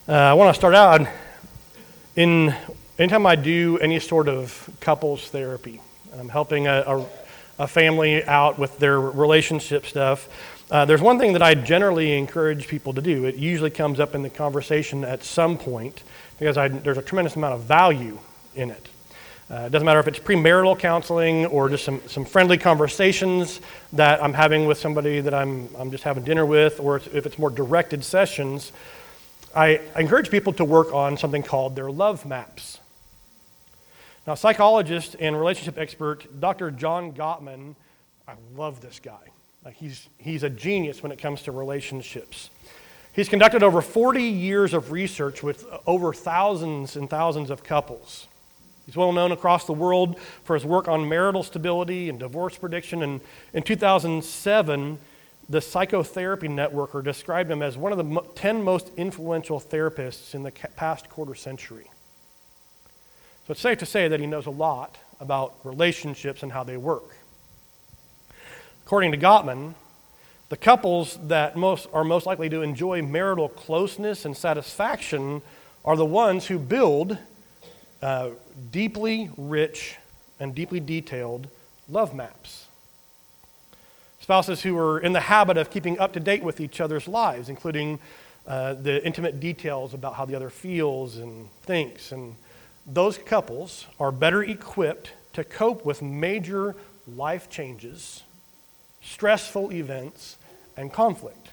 I want to start out anytime I do any sort of couples therapy, and I'm helping a family out with their relationship stuff. There's one thing that I generally encourage people to do. It usually comes up in the conversation at some point because there's a tremendous amount of value in it. It doesn't matter if it's premarital counseling or just some friendly conversations that I'm having with somebody that I'm just having dinner with, or if it's more directed sessions. I encourage people to work on something called their love maps. Now, psychologist and relationship expert Dr. John Gottman, I love this guy. He's a genius when it comes to relationships. He's conducted over 40 years of research with over thousands and thousands of couples. He's well known across the world for his work on marital stability and divorce prediction. And in 2007, the Psychotherapy Networker described him as one of the 10 most influential therapists in the past quarter century. So it's safe to say that he knows a lot about relationships and how they work. According to Gottman, the couples that are most likely to enjoy marital closeness and satisfaction are the ones who build deeply rich and deeply detailed love maps. Spouses who are in the habit of keeping up to date with each other's lives, including the intimate details about how the other feels and thinks. And those couples are better equipped to cope with major life changes, stressful events, and conflict.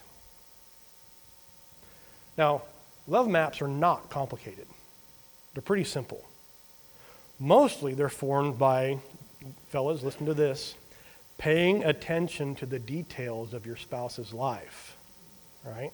Now, love maps are not complicated. They're pretty simple. Mostly they're formed by, fellas, listen to this, paying attention to the details of your spouse's life, right?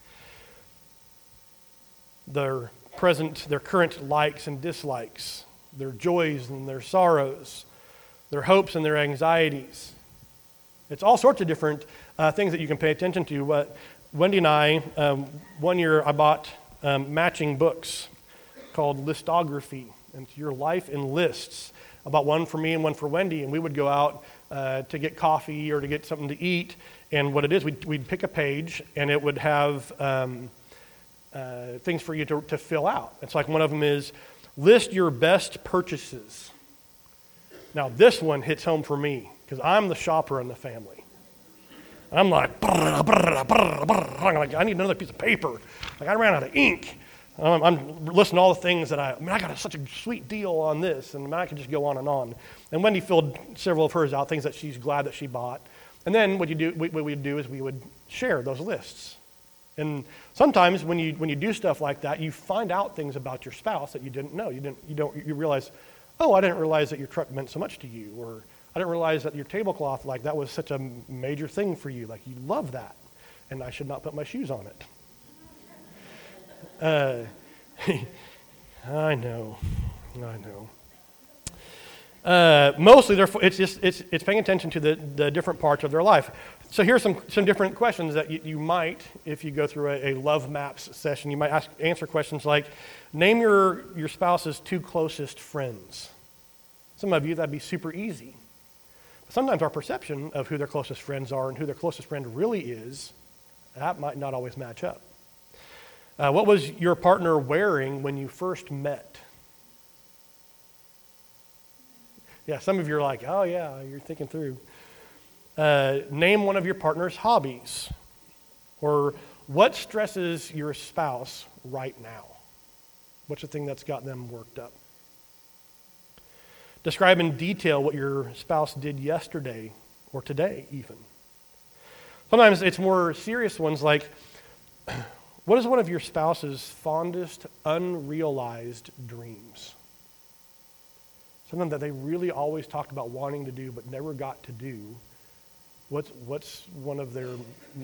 Their current likes and dislikes, their joys and their sorrows, their hopes and their anxieties. It's all sorts of different things that you can pay attention to. Wendy and I, one year I bought matching books called Listography, and it's your life in lists. I bought one for me and one for Wendy, and we would go out to get coffee or to get something to eat. And what it is, we'd pick a page, and it would have things for you to fill out. It's like one of them is, list your best purchases. Now, this one hits home for me, because I'm the shopper in the family. I'm like, I need another piece of paper. Like, I ran out of ink. I'm listing all the things that I got such a sweet deal on this, and I could just go on and on. And Wendy filled several of hers out, things that she's glad that she bought. And then what we'd do is we would share those lists. And sometimes when you do stuff like that, you find out things about your spouse that you didn't know. You realize, oh, I didn't realize that your truck meant so much to you, or I didn't realize that your tablecloth, like that was such a major thing for you. Like, you love that, and I should not put my shoes on it. I know. Mostly, it's paying attention to the different parts of their life. So here's some different questions that you might, if you go through a love maps session, you might answer questions like, name your spouse's 2 closest friends. Some of you, that'd be super easy. But sometimes our perception of who their closest friends are and who their closest friend really is, that might not always match up. What was your partner wearing when you first met? Yeah, some of you are like, oh yeah, you're thinking through. Name one of your partner's hobbies. Or what stresses your spouse right now? What's the thing that's got them worked up? Describe in detail what your spouse did yesterday or today even. Sometimes it's more serious ones like, what is one of your spouse's fondest unrealized dreams? Something that they really always talked about wanting to do but never got to do. What's one of their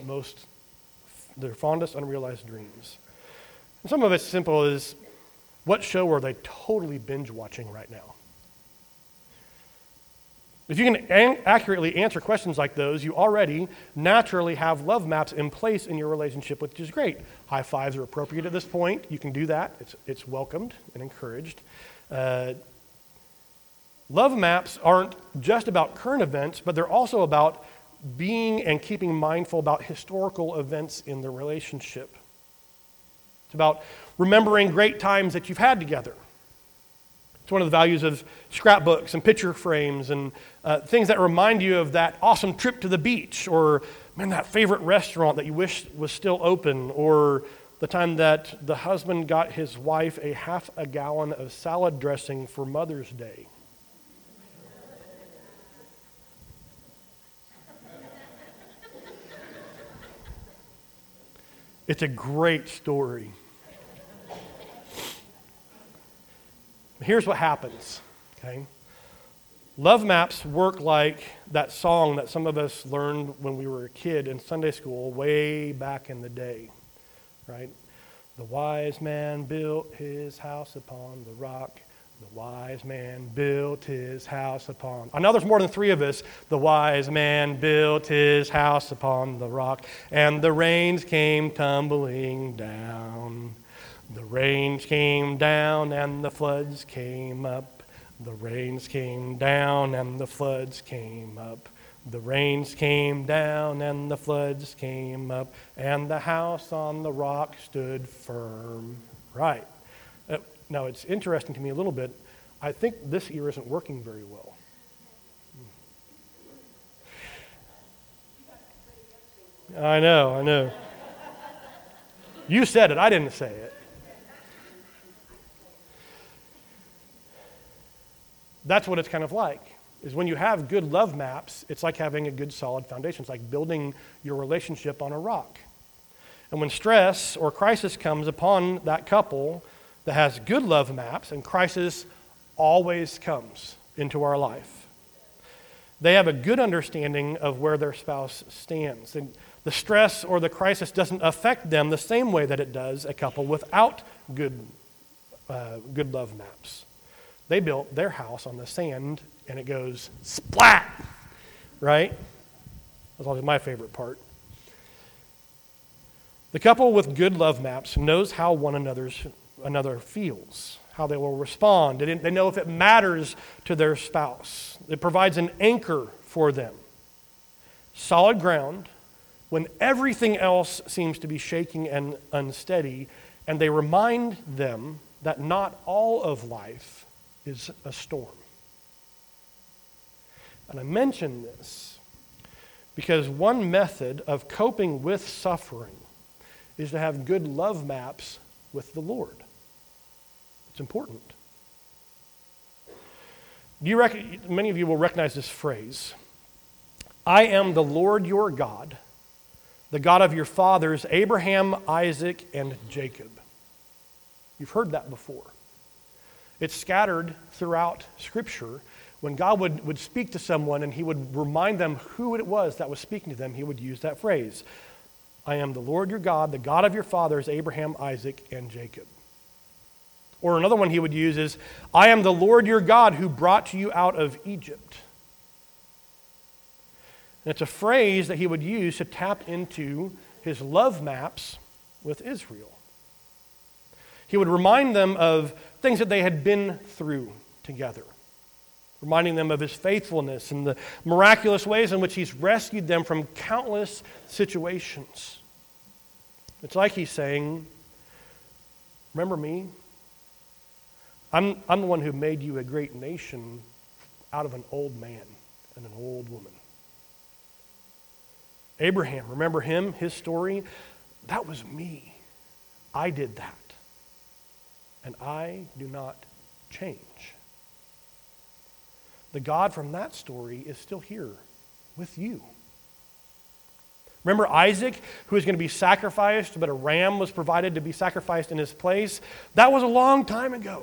fondest unrealized dreams? And some of it's simple as, what show are they totally binge watching right now? If you can accurately answer questions like those, you already naturally have love maps in place in your relationship, which is great. High fives are appropriate at this point. You can do that. It's welcomed and encouraged. Love maps aren't just about current events, but they're also about being and keeping mindful about historical events in the relationship. It's about remembering great times that you've had together. It's one of the values of scrapbooks and picture frames and things that remind you of that awesome trip to the beach, or, man, that favorite restaurant that you wish was still open, or the time that the husband got his wife a half a gallon of salad dressing for Mother's Day. It's a great story. Here's what happens, okay? Love maps work like that song that some of us learned when we were a kid in Sunday school way back in the day, right? The wise man built his house upon the rock. The wise man built his house upon... I know there's more than 3 of us. The wise man built his house upon the rock, and the rains came tumbling down. The rains came down and the floods came up. The rains came down and the floods came up. The rains came down and the floods came up, and the house on the rock stood firm. Right. Now, it's interesting to me a little bit. I think this ear isn't working very well. I know. You said it. I didn't say it. That's what it's kind of like, is when you have good love maps, it's like having a good solid foundation. It's like building your relationship on a rock. And when stress or crisis comes upon that couple that has good love maps, and crisis always comes into our life, they have a good understanding of where their spouse stands. And the stress or the crisis doesn't affect them the same way that it does a couple without good love maps. They built their house on the sand, and it goes splat, right? That's always my favorite part. The couple with good love maps knows how one another feels, how they will respond. They know if it matters to their spouse. It provides an anchor for them. Solid ground when everything else seems to be shaking and unsteady, and they remind them that not all of life is a storm. And I mention this because one method of coping with suffering is to have good love maps with the Lord. It's important. Many of you will recognize this phrase. I am the Lord your God, the God of your fathers, Abraham, Isaac, and Jacob. You've heard that before. It's scattered throughout Scripture. When God would speak to someone and he would remind them who it was that was speaking to them, he would use that phrase. I am the Lord your God, the God of your fathers, Abraham, Isaac, and Jacob. Or another one he would use is, I am the Lord your God who brought you out of Egypt. And it's a phrase that he would use to tap into his love maps with Israel. He would remind them of things that they had been through together, reminding them of his faithfulness and the miraculous ways in which he's rescued them from countless situations. It's like he's saying, remember me? I'm the one who made you a great nation out of an old man and an old woman. Abraham, remember him, his story? That was me. I did that. And I do not change. The God from that story is still here with you. Remember Isaac, who was going to be sacrificed, but a ram was provided to be sacrificed in his place? That was a long time ago.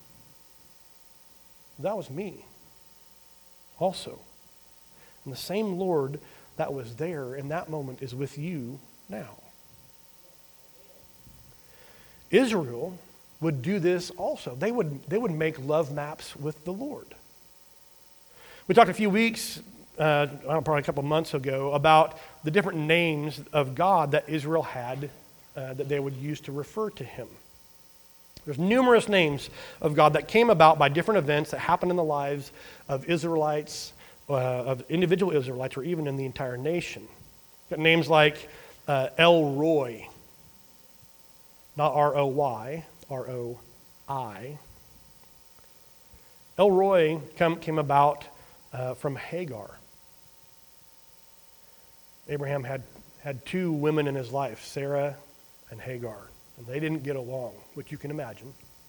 That was me also. And the same Lord that was there in that moment is with you now. Israel would do this also. They would make love maps with the Lord. We talked a few weeks, probably a couple months ago, about the different names of God that Israel had that they would use to refer to him. There's numerous names of God that came about by different events that happened in the lives of Israelites, of individual Israelites, or even in the entire nation. Got names like El Roi, not R-O-Y, R-O-I. El Roi came about from Hagar. Abraham had two women in his life, Sarah and Hagar, and they didn't get along, which you can imagine.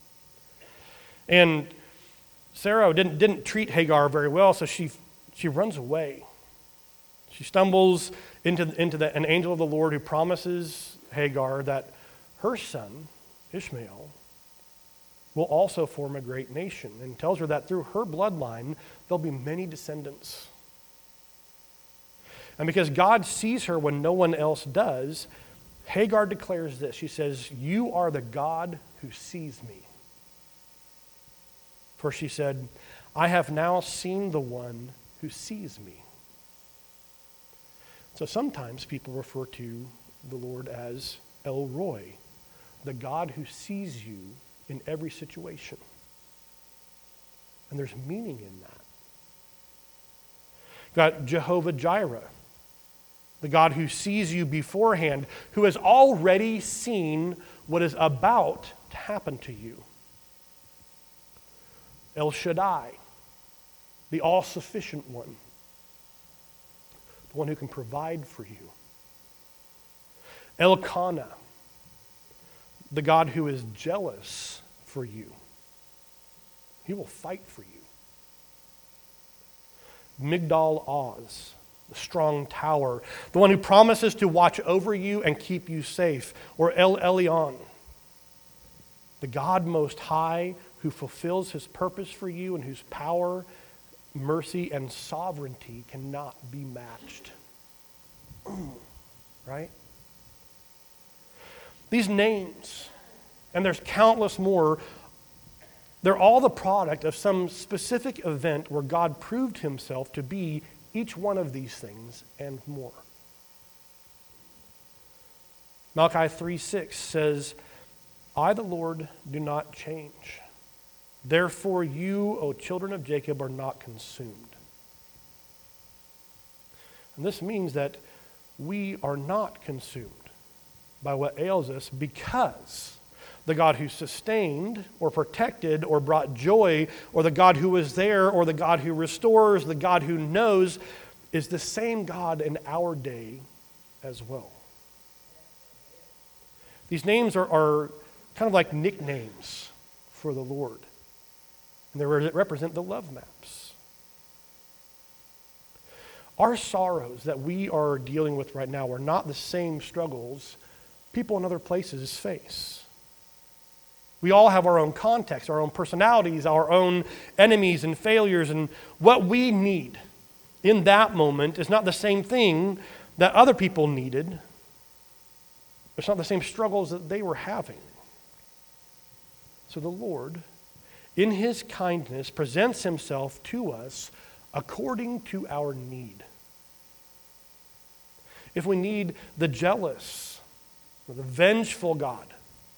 And Sarah didn't treat Hagar very well, so she runs away. She stumbles into an angel of the Lord who promises Hagar that her son, Ishmael, will also form a great nation, and tells her that through her bloodline, there'll be many descendants. And because God sees her when no one else does, Hagar declares this. She says, "You are the God who sees me." For she said, "I have now seen the one who sees me." So sometimes people refer to the Lord as El Roi, the God who sees you in every situation. And there's meaning in that. Got Jehovah Jireh, the God who sees you beforehand, who has already seen what is about to happen to you. El Shaddai, the all-sufficient one, the one who can provide for you. Elkanah, the God who is jealous for you. He will fight for you. Migdal Oz, the strong tower, the one who promises to watch over you and keep you safe. Or El Elyon, the God most high who fulfills his purpose for you and whose power, mercy, and sovereignty cannot be matched. Right? These names, and there's countless more, they're all the product of some specific event where God proved himself to be each one of these things and more. Malachi 3:6 says, "I, the Lord, do not change. Therefore you, O children of Jacob, are not consumed." And this means that we are not consumed by what ails us, because the God who sustained or protected or brought joy, or the God who was there, or the God who restores, the God who knows, is the same God in our day as well. These names are kind of like nicknames for the Lord, and they represent the love maps. Our sorrows that we are dealing with right now are not the same struggles people in other places face. We all have our own context, our own personalities, our own enemies and failures, and what we need in that moment is not the same thing that other people needed. It's not the same struggles that they were having. So the Lord, in his kindness, presents himself to us according to our need. If we need the jealous or the vengeful God,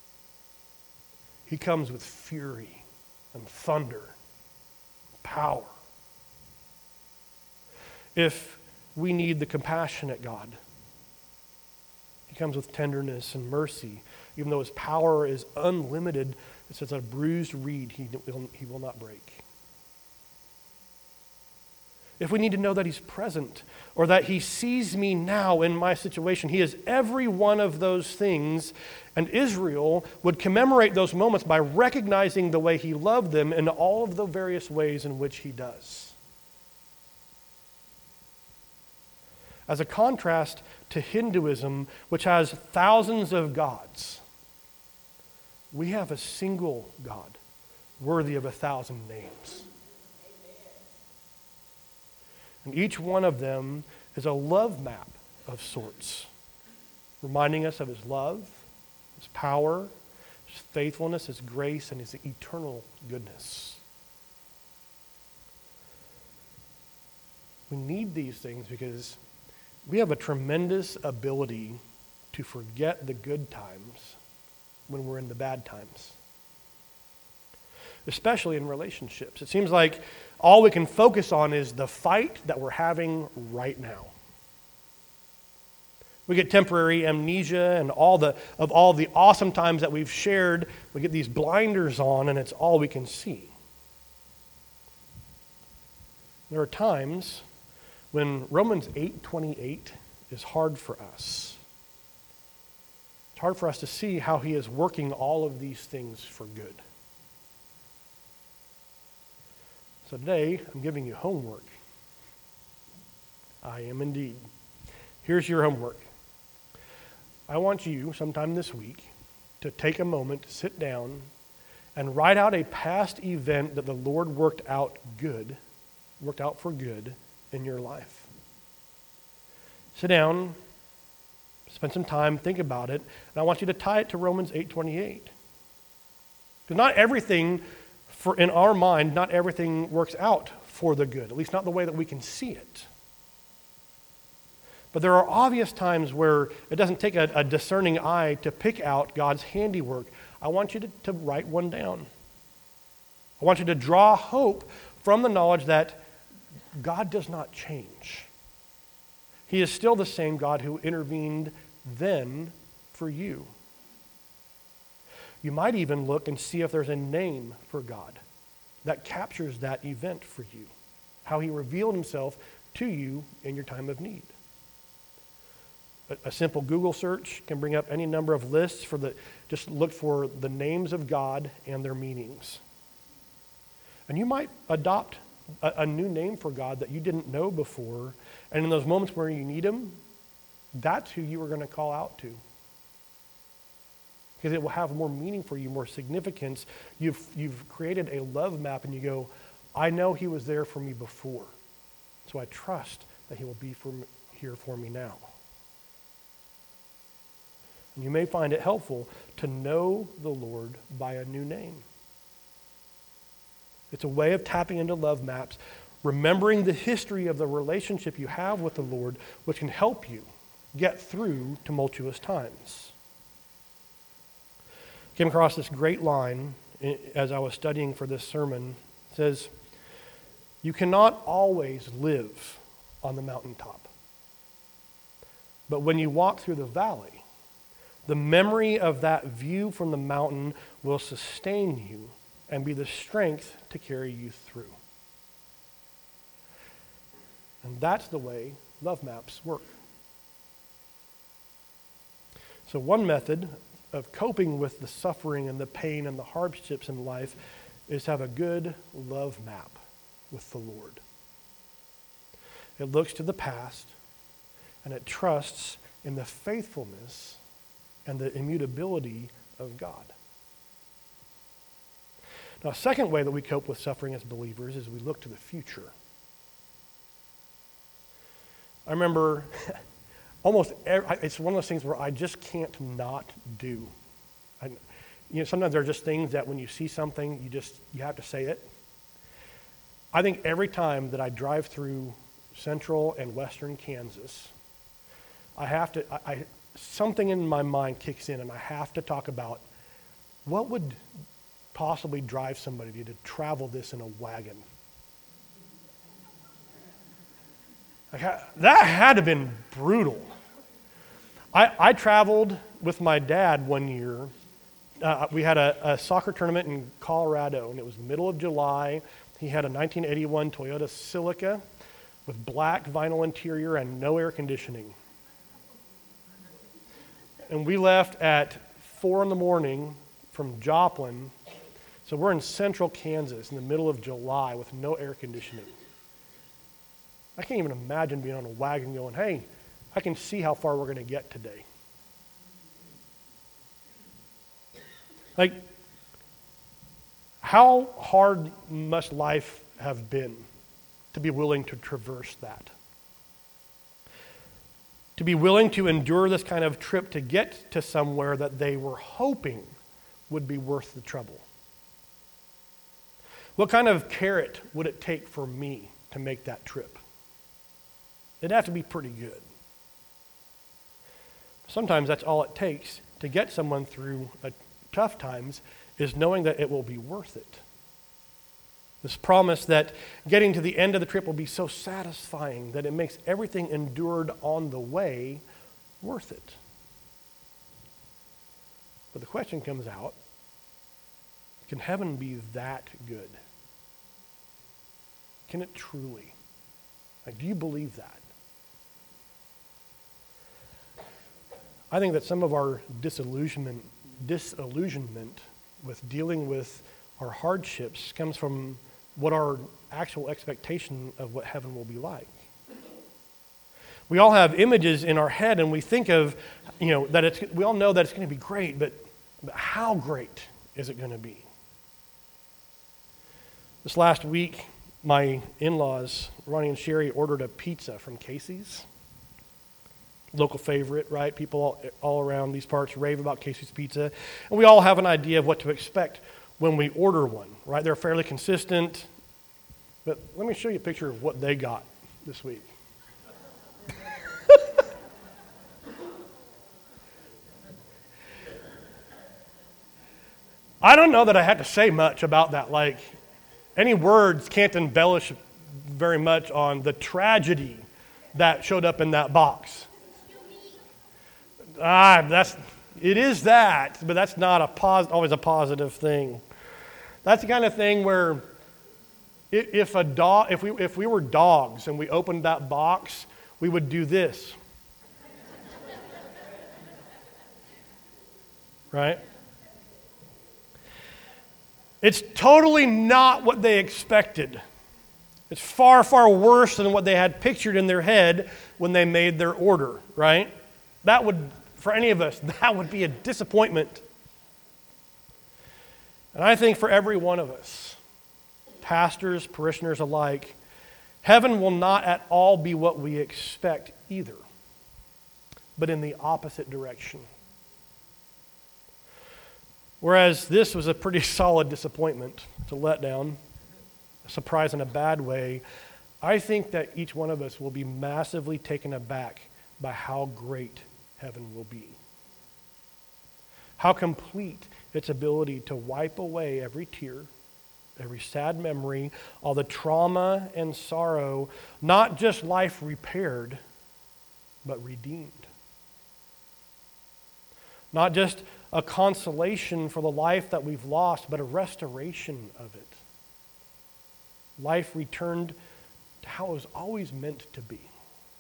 he comes with fury and thunder, power. If we need the compassionate God, he comes with tenderness and mercy. Even though his power is unlimited, it says a bruised reed he will not break. If we need to know that he's present, or that he sees me now in my situation, he is every one of those things. And Israel would commemorate those moments by recognizing the way he loved them in all of the various ways in which he does. As a contrast to Hinduism, which has thousands of gods, we have a single God worthy of 1,000 names. And each one of them is a love map of sorts, reminding us of his love, his power, his faithfulness, his grace, and his eternal goodness. We need these things because we have a tremendous ability to forget the good times when we're in the bad times, especially in relationships. It seems like all we can focus on is the fight that we're having right now. We get temporary amnesia and all the awesome times that we've shared. We get these blinders on and it's all we can see. There are times when Romans 8:28 is hard for us. It's hard for us to see how he is working all of these things for good. So today, I'm giving you homework. I am indeed. Here's your homework. I want you, sometime this week, to take a moment, to sit down, and write out a past event that the Lord worked out for good in your life. Sit down, spend some time, think about it, and I want you to tie it to Romans 8:28. Because not everything, in our mind, not everything works out for the good, at least not the way that we can see it. But there are obvious times where it doesn't take a discerning eye to pick out God's handiwork. I want you to write one down. I want you to draw hope from the knowledge that God does not change. He is still the same God who intervened then for you. You might even look and see if there's a name for God that captures that event for you, how he revealed himself to you in your time of need. A simple Google search can bring up any number of lists just look for the names of God and their meanings. And you might adopt a new name for God that you didn't know before, and in those moments where you need him, that's who you are going to call out to. Because it will have more meaning for you, more significance. You've created a love map and you go, I know he was there for me before, so I trust that he will be here for me now. And you may find it helpful to know the Lord by a new name. It's a way of tapping into love maps, remembering the history of the relationship you have with the Lord, which can help you get through tumultuous times. I came across this great line as I was studying for this sermon. It says, you cannot always live on the mountaintop. But when you walk through the valley, the memory of that view from the mountain will sustain you and be the strength to carry you through. And that's the way love maps work. So one method of coping with the suffering and the pain and the hardships in life is to have a good love map with the Lord. It looks to the past and it trusts in the faithfulness and the immutability of God. Now, a second way that we cope with suffering as believers is we look to the future. I remember it's one of those things where I just can't not do. Sometimes there are just things that when you see something, you have to say it. I think every time that I drive through central and western Kansas, something in my mind kicks in and I have to talk about what would possibly drive somebody to travel this in a wagon. That had to have been brutal. I traveled with my dad one year. We had a soccer tournament in Colorado, and it was the middle of July. He had a 1981 Toyota Celica with black vinyl interior and no air conditioning. And we left at 4 a.m. from Joplin. So we're in central Kansas in the middle of July with no air conditioning. I can't even imagine being on a wagon going, hey, I can see how far we're going to get today. Like, how hard must life have been to be willing to traverse that? To be willing to endure this kind of trip to get to somewhere that they were hoping would be worth the trouble. What kind of carrot would it take for me to make that trip? It'd have to be pretty good. Sometimes that's all it takes to get someone through tough times is knowing that it will be worth it. This promise that getting to the end of the trip will be so satisfying that it makes everything endured on the way worth it? But the question comes out, can heaven be that good? Can it truly? Like, do you believe that? I think that some of our disillusionment with dealing with our hardships comes from what our actual expectation of what heaven will be like. We all have images in our head, and we think of, that we all know that it's going to be great, but how great is it going to be? This last week, my in-laws, Ronnie and Sherry, ordered a pizza from Casey's. Local favorite, right? People all around these parts rave about Casey's Pizza. And we all have an idea of what to expect when we order one, right? They're fairly consistent. But let me show you a picture of what they got this week. I don't know that I had to say much about that. Like, any words can't embellish very much on the tragedy that showed up in that box. It is that, but that's not always a positive thing. That's the kind of thing where if we were dogs and we opened that box, we would do this. Right? It's totally not what they expected. It's far, far worse than what they had pictured in their head when they made their order, right? That would, for any of us, that would be a disappointment. And I think for every one of us, pastors, parishioners alike, heaven will not at all be what we expect either, but in the opposite direction. Whereas this was a pretty solid disappointment, it's a letdown, a surprise in a bad way, I think that each one of us will be massively taken aback by how great heaven will be. How complete its ability to wipe away every tear, every sad memory, all the trauma and sorrow, not just life repaired, but redeemed. Not just a consolation for the life that we've lost, but a restoration of it. Life returned to how it was always meant to be.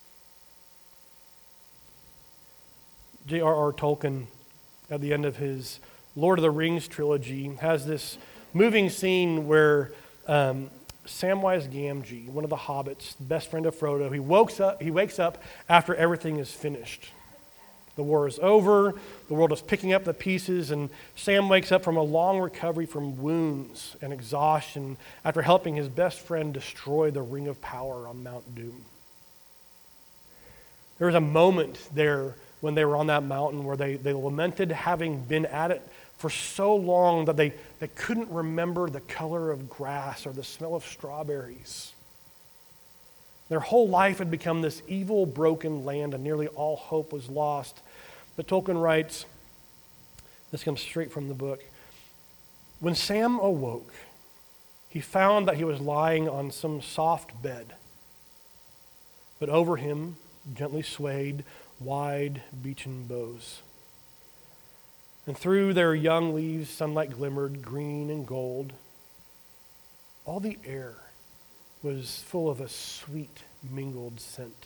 J.R.R. Tolkien, at the end of his Lord of the Rings trilogy, has this moving scene where Samwise Gamgee, one of the hobbits, the best friend of Frodo, he wakes up after everything is finished. The war is over, the world is picking up the pieces, and Sam wakes up from a long recovery from wounds and exhaustion after helping his best friend destroy the Ring of Power on Mount Doom. There was a moment there when they were on that mountain where they lamented having been at it for so long that they couldn't remember the color of grass or the smell of strawberries. Their whole life had become this evil, broken land, and nearly all hope was lost. But Tolkien writes, this comes straight from the book, when Sam awoke, he found that he was lying on some soft bed, but over him gently swayed wide beechen boughs. And through their young leaves, sunlight glimmered green and gold. All the air was full of a sweet mingled scent.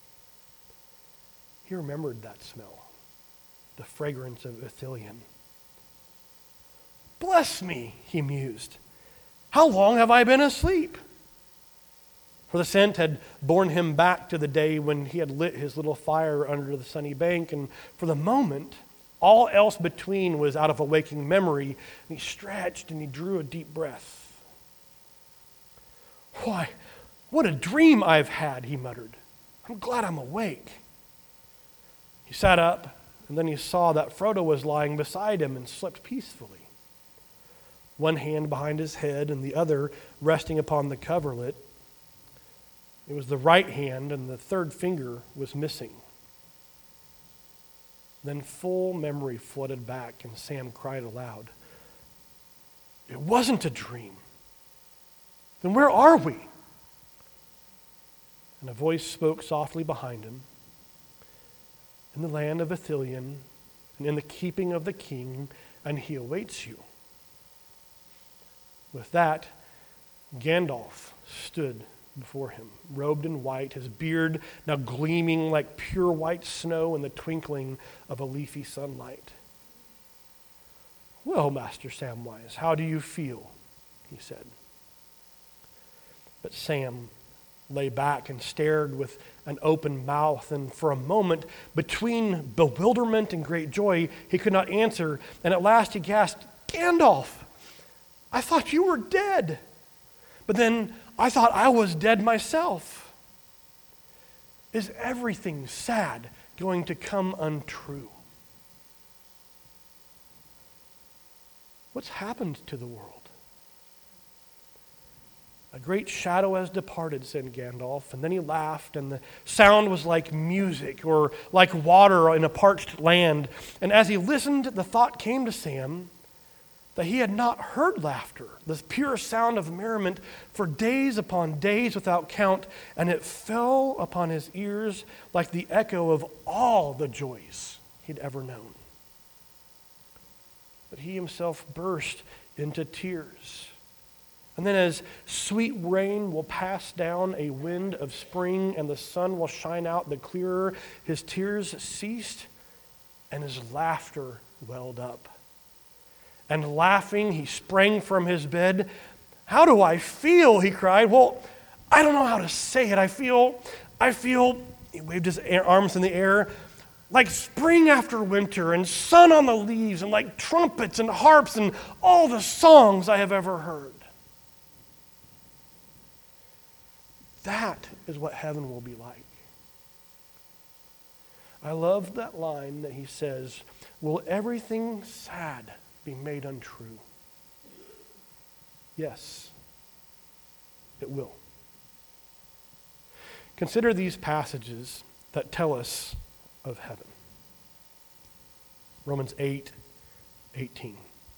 He remembered that smell, the fragrance of Ithilien. Bless me, he mused. How long have I been asleep? For the scent had borne him back to the day when he had lit his little fire under the sunny bank, and for the moment, all else between was out of a waking memory, and he stretched and he drew a deep breath. Why, what a dream I've had, he muttered. I'm glad I'm awake. He sat up, and then he saw that Frodo was lying beside him and slept peacefully. One hand behind his head and the other resting upon the coverlet. It was the right hand, and the third finger was missing. Then full memory flooded back, and Sam cried aloud. It wasn't a dream. Then where are we? And a voice spoke softly behind him. in the land of Ithilien and in the keeping of the king, and he awaits you." With that, Gandalf stood before him, robed in white, his beard now gleaming like pure white snow in the twinkling of a leafy sunlight. "Well, Master Samwise, how do you feel?" he said. But Sam lay back and stared with an open mouth, and for a moment, between bewilderment and great joy, he could not answer, and at last he gasped, "Gandalf, I thought you were dead, but then I thought I was dead myself. Is everything sad going to come untrue? What's happened to the world?" "A great shadow has departed," said Gandalf, and then he laughed, and the sound was like music or like water in a parched land. And as he listened, the thought came to Sam that he had not heard laughter, this pure sound of merriment, for days upon days without count, and it fell upon his ears like the echo of all the joys he'd ever known. But he himself burst into tears. And then as sweet rain will pass down a wind of spring and the sun will shine out the clearer, his tears ceased and his laughter welled up. And laughing, he sprang from his bed. "How do I feel?" he cried. "Well, I don't know how to say it. I feel," he waved his arms in the air, "like spring after winter and sun on the leaves and like trumpets and harps and all the songs I have ever heard." That is what heaven will be like. I love that line that he says, "Will everything sad be made untrue?" Yes, it will. Consider these passages that tell us of heaven. Romans 8:18.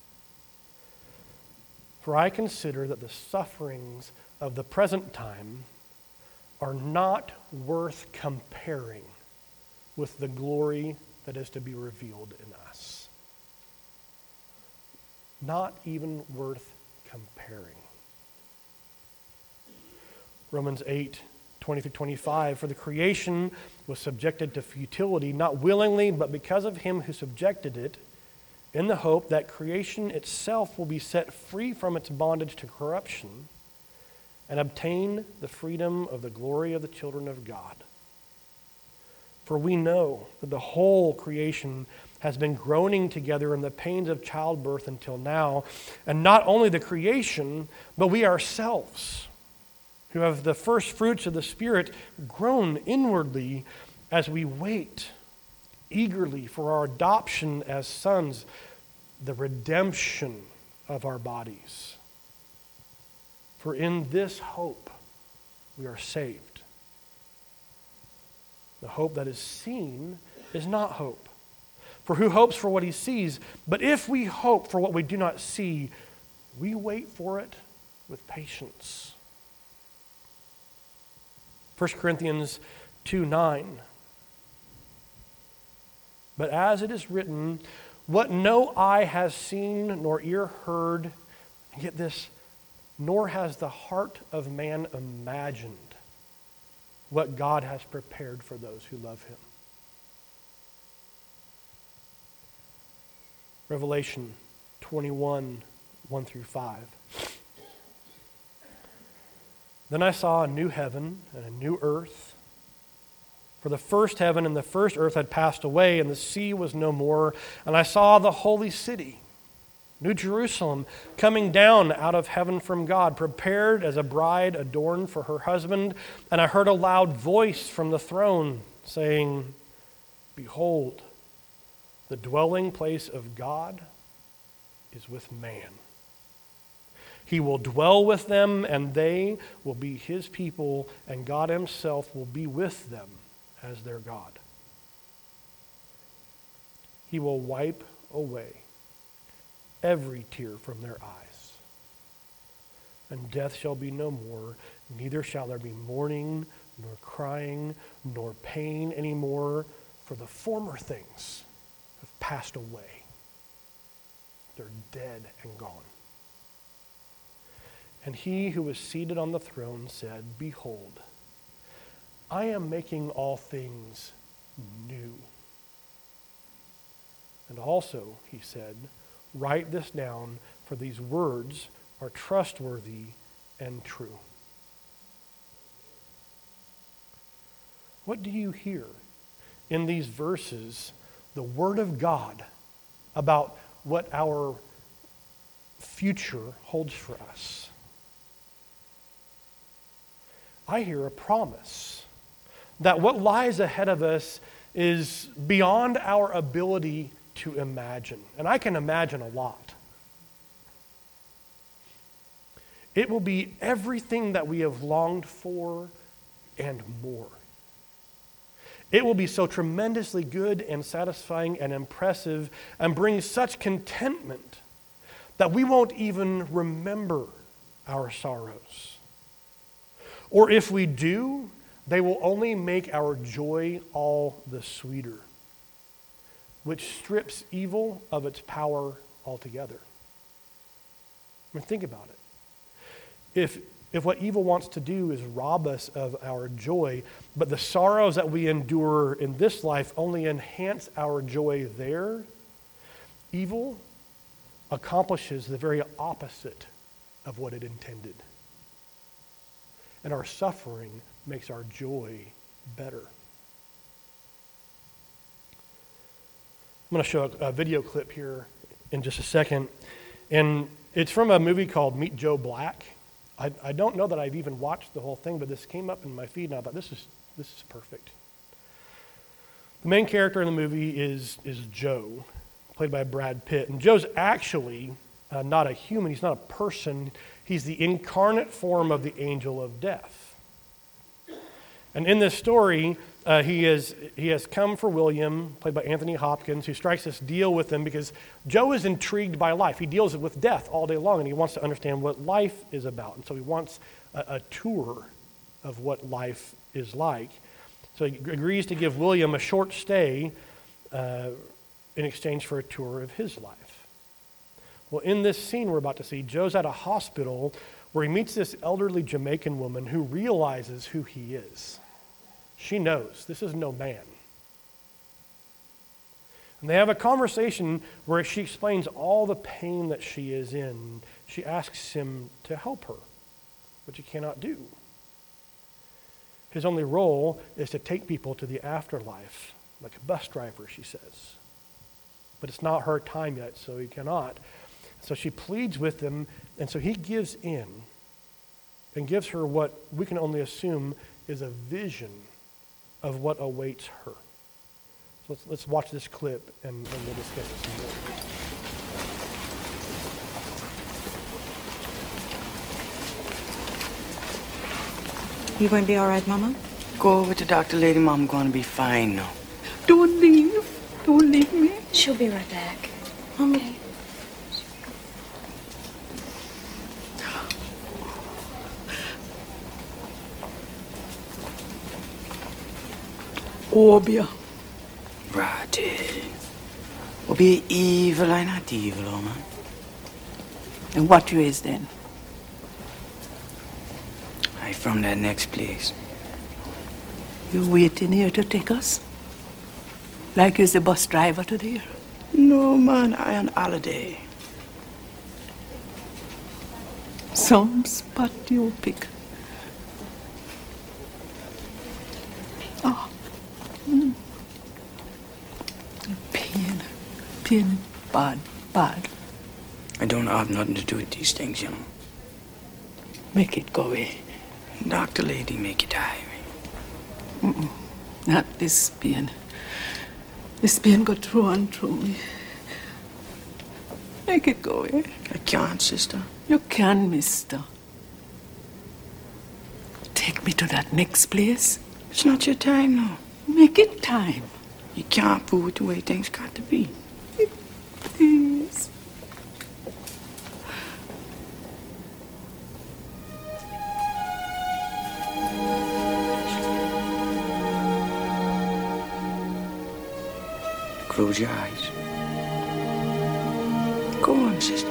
"For I consider that the sufferings of the present time are not worth comparing with the glory that is to be revealed in us." Not even worth comparing. Romans 8:20-25, "For the creation was subjected to futility, not willingly, but because of him who subjected it, in the hope that creation itself will be set free from its bondage to corruption and obtain the freedom of the glory of the children of God. For we know that the whole creation has been groaning together in the pains of childbirth until now, and not only the creation, but we ourselves, who have the first fruits of the Spirit, groan inwardly as we wait eagerly for our adoption as sons, the redemption of our bodies. For in this hope we are saved. The hope that is seen is not hope. For who hopes for what he sees? But if we hope for what we do not see, we wait for it with patience." 1 Corinthians 2:9. "But as it is written, what no eye has seen nor ear heard," and get this, "nor has the heart of man imagined what God has prepared for those who love him." Revelation 21:1-5. "Then I saw a new heaven and a new earth. For the first heaven and the first earth had passed away, and the sea was no more. And I saw the holy city, New Jerusalem, coming down out of heaven from God, prepared as a bride adorned for her husband. And I heard a loud voice from the throne saying, 'Behold, the dwelling place of God is with man. He will dwell with them, and they will be his people, and God himself will be with them as their God. He will wipe away every tear from their eyes. And death shall be no more, neither shall there be mourning, nor crying, nor pain anymore, For the former things have passed away. They're dead and gone. And he who was seated on the throne said, Behold, I am making all things new. And also, he said, write this down, for these words are trustworthy and true. What do you hear in these verses, the Word of God, about what our future holds for us? I hear a promise that what lies ahead of us is beyond our ability to imagine. And I can imagine a lot. It will be everything that we have longed for and more. It will be so tremendously good and satisfying and impressive and bring such contentment that we won't even remember our sorrows. Or if we do, they will only make our joy all the sweeter, which strips evil of its power altogether. I mean, think about it. If what evil wants to do is rob us of our joy, but the sorrows that we endure in this life only enhance our joy there, evil accomplishes the very opposite of what it intended. And our suffering makes our joy better. I'm going to show a video clip here in just a second. And it's from a movie called Meet Joe Black. I don't know that I've even watched the whole thing, but this came up in my feed and I thought, this is perfect. The main character in the movie is Joe, played by Brad Pitt. And Joe's actually not a human. He's not a person. He's the incarnate form of the angel of death. And in this story, he has come for William, played by Anthony Hopkins, who strikes this deal with him because Joe is intrigued by life. He deals with death all day long, and he wants to understand what life is about. And so he wants a tour of what life is like. So he agrees to give William a short stay in exchange for a tour of his life. Well, in this scene we're about to see, Joe's at a hospital where he meets this elderly Jamaican woman who realizes who he is. She knows this is no man. And they have a conversation where she explains all the pain that she is in. She asks him to help her, which he cannot do. His only role is to take people to the afterlife, like a bus driver, she says. But it's not her time yet, so he cannot. So she pleads with him, and so he gives in and gives her what we can only assume is a vision of what awaits her. So let's watch this clip and we'll discuss it some more. You going to be all right, Mama? Go with the doctor, lady. Mom going to be fine now. Don't leave. Don't leave me. She'll be right back. Okay. Obia. Right. Will be evil, I not evil, oh man. And what you is then? I from that next place. You waiting here to take us? Like you's the bus driver to there? No, man, I on holiday. Some spot you pick. Oh. Pain, bad. I don't have nothing to do with these things, you know. Make it go away. Doctor lady, make it die. Not this pain. This pain go through and through me. Make it go away. I can't, sister. You can, mister. Take me to that next place. It's not your time now. Make it time. You can't prove it the way things got to be. Please. Close your eyes. Go on, sister.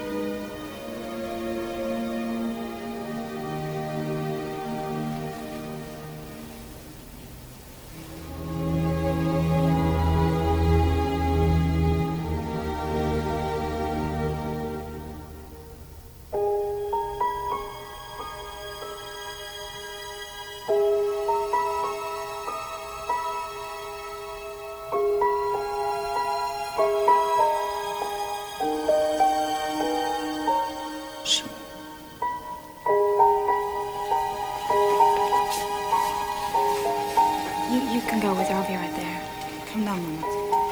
You can go with her. I'll be right there. Come down, Mama.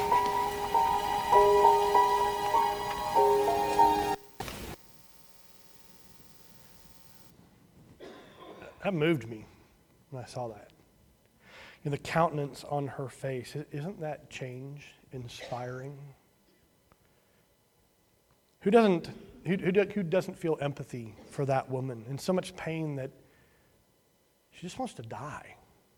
That moved me when I saw that. You know, the countenance on her face, isn't that change inspiring? Who doesn't feel empathy for that woman in so much pain that she just wants to die?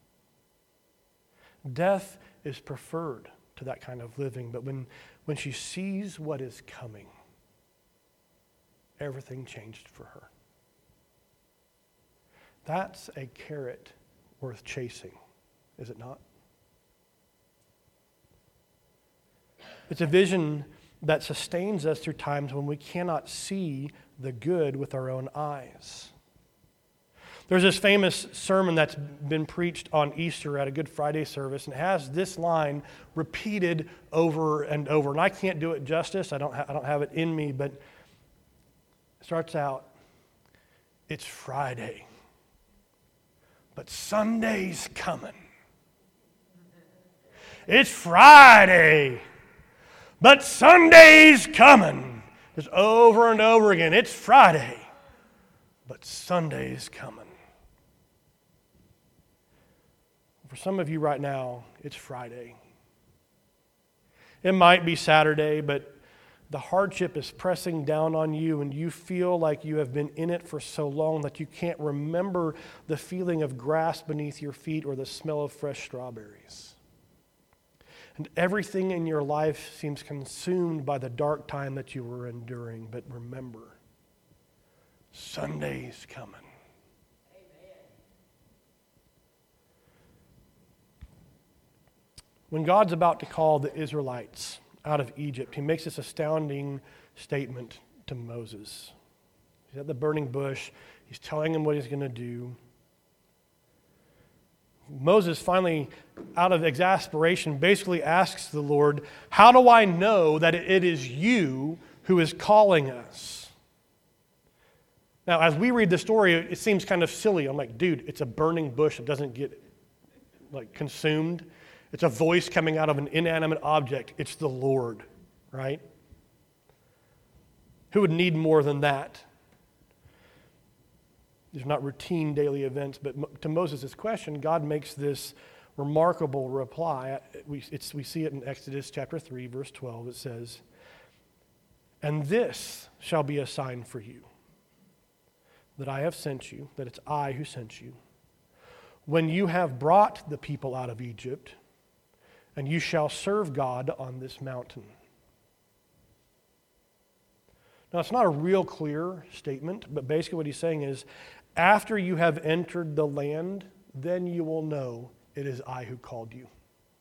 Death is preferred to that kind of living, but when she sees what is coming, everything changed for her. That's a carrot worth chasing, is it not? It's a vision that sustains us through times when we cannot see the good with our own eyes. There's this famous sermon that's been preached on Easter at a Good Friday service, and it has this line repeated over and over. And I can't do it justice. I don't have it in me, but it starts out, "It's Friday, but Sunday's coming. It's Friday, but Sunday's coming." Just over and over again. It's Friday, but Sunday's coming. For some of you right now, it's Friday. It might be Saturday, but the hardship is pressing down on you, and you feel like you have been in it for so long that you can't remember the feeling of grass beneath your feet or the smell of fresh strawberries. And everything in your life seems consumed by the dark time that you were enduring. But remember, Sunday's coming. When God's about to call the Israelites out of Egypt, he makes this astounding statement to Moses. He's at the burning bush. He's telling him what he's going to do. Moses finally, out of exasperation, basically asks the Lord, "How do I know that it is you who is calling us?" Now, as we read the story, it seems kind of silly. I'm like, dude, it's a burning bush. It doesn't get consumed. It's a voice coming out of an inanimate object. It's the Lord, right? Who would need more than that? These are not routine daily events, but to Moses' question, God makes this remarkable reply. We see it in Exodus chapter 3, verse 12. It says, "And this shall be a sign for you, that I have sent you, that it's I who sent you. When you have brought the people out of Egypt, and you shall serve God on this mountain." Now, it's not a real clear statement, but basically what he's saying is, after you have entered the land, then you will know it is I who called you.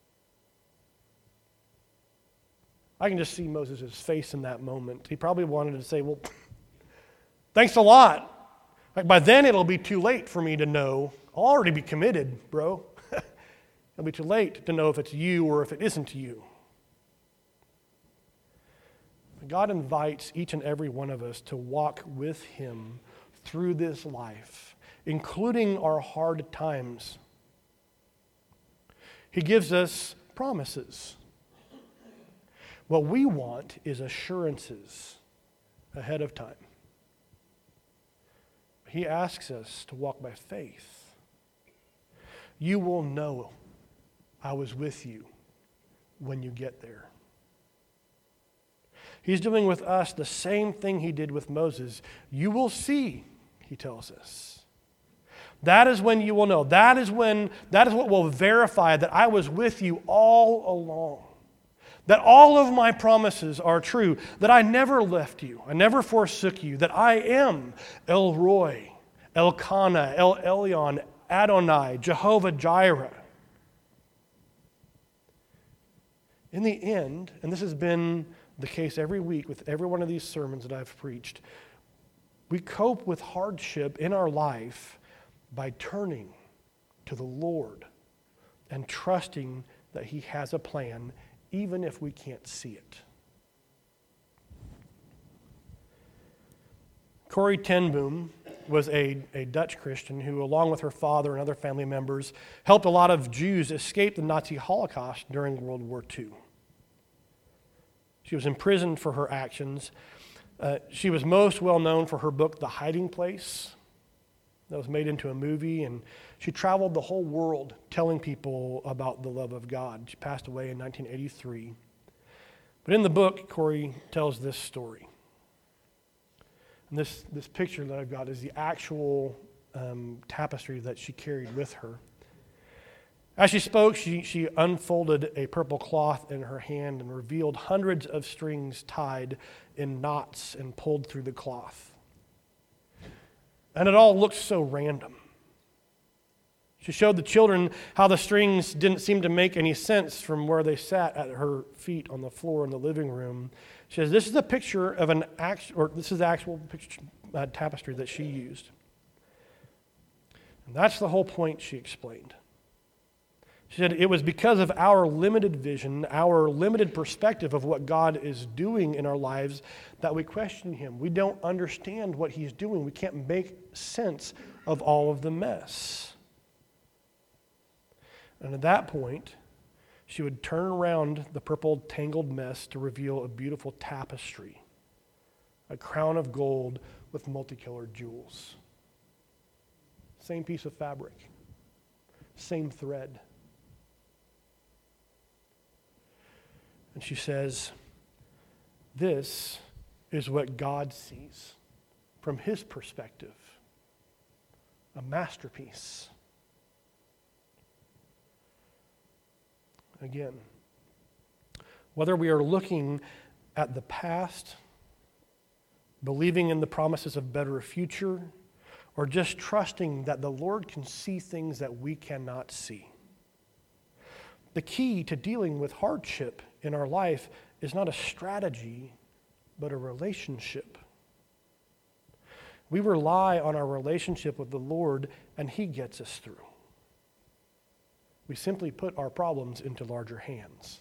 I can just see Moses' face in that moment. He probably wanted to say, well, thanks a lot. By then it'll be too late for me to know. I'll already be committed, bro. It'll be too late to know if it's you or if it isn't you. God invites each and every one of us to walk with him through this life, including our hard times. He gives us promises. What we want is assurances ahead of time. He asks us to walk by faith. You will know I was with you when you get there. He's doing with us the same thing he did with Moses. You will see, he tells us. That is when you will know. That is what will verify that I was with you all along. that all of my promises are true, that I never left you, I never forsook you, that I am El Roi, Elkanah, El Elyon, Adonai, Jehovah Jireh. In the end, and this has been the case every week with every one of these sermons that I've preached, we cope with hardship in our life by turning to the Lord and trusting that He has a plan, even if we can't see it. Corrie ten Boom was a Dutch Christian who, along with her father and other family members, helped a lot of Jews escape the Nazi Holocaust during World War II. She was imprisoned for her actions. She was most well known for her book, The Hiding Place, that was made into a movie, and she traveled the whole world telling people about the love of God. She passed away in 1983. But in the book, Corrie tells this story. And this picture that I've got is the actual tapestry that she carried with her. As she spoke, she unfolded a purple cloth in her hand and revealed hundreds of strings tied in knots and pulled through the cloth. And it all looked so random. She showed the children how the strings didn't seem to make any sense from where they sat at her feet on the floor in the living room. She says, this is a picture of this is the actual picture, tapestry that she used. And that's the whole point, she explained. She said, it was because of our limited vision, our limited perspective of what God is doing in our lives that we question Him. We don't understand what He's doing. We can't make sense of all of the mess. And at that point, she would turn around the purple tangled mess to reveal a beautiful tapestry, a crown of gold with multicolored jewels. Same piece of fabric, same thread. And she says, this is what God sees from His perspective, a masterpiece. Again, whether we are looking at the past, believing in the promises of better future, or just trusting that the Lord can see things that we cannot see. The key to dealing with hardship in our life is not a strategy, but a relationship. We rely on our relationship with the Lord, and He gets us through. We simply put our problems into larger hands.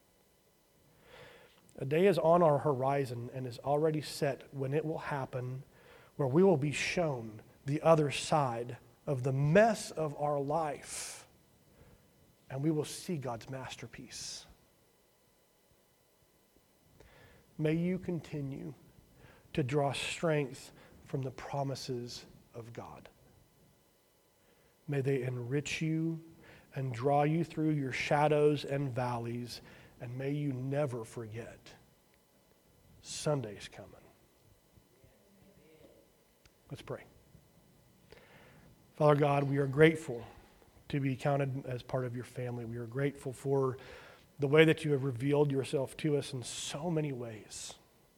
A day is on our horizon and is already set when it will happen, where we will be shown the other side of the mess of our life, and we will see God's masterpiece. May you continue to draw strength from the promises of God. May they enrich you and draw you through your shadows and valleys, and may you never forget, Sunday's coming. Let's pray. Father God, we are grateful to be counted as part of your family. We are grateful for the way that you have revealed yourself to us in so many ways.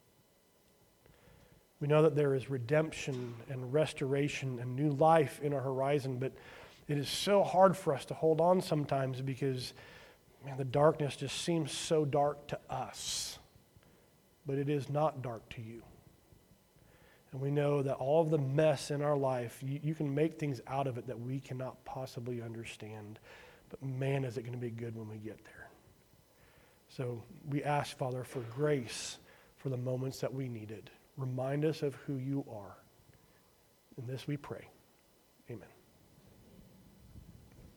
We know that there is redemption and restoration and new life in our horizon, but it is so hard for us to hold on sometimes because, man, the darkness just seems so dark to us. But it is not dark to you. And we know that all of the mess in our life, you can make things out of it that we cannot possibly understand. But man, is it going to be good when we get there. So we ask, Father, for grace for the moments that we need it. Remind us of who you are. In this we pray. Amen.